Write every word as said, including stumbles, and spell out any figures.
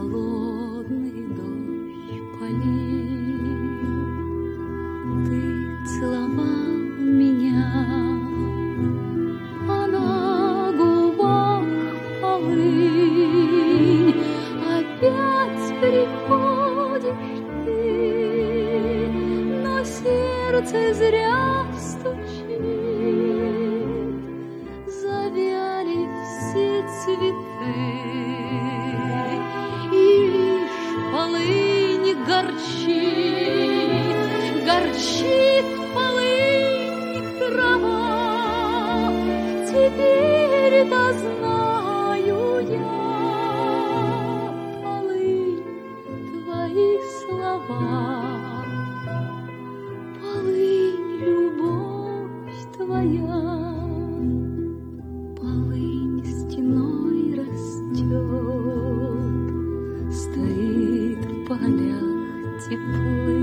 холодный дождь полил. Ты целовал меня, а на губах полынь. Опять приходишь ты, но сердце зря стучит. Завяли все цветы, и лишь полынь горчит, горчит полынь трава. Теперь-то знаю я, полынь, твои слова, полынь, любовь твоя. Полынь стеной растет, стоит в полях теплых.